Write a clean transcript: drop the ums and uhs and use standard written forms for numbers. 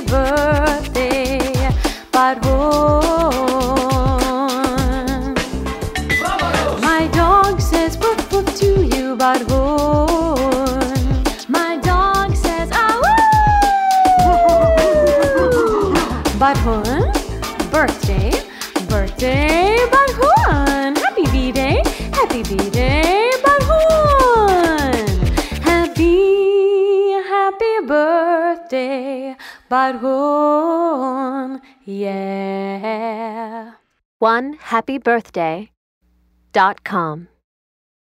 birthday, Barhon. My dog says woof woof to you, Barhon. My dog says Barhon, birthday, birthday, Barhon. Happy B-Day, happy B-Day, Barhon. Happy birthday, Barhon, yeah. OneHappyBirthday.com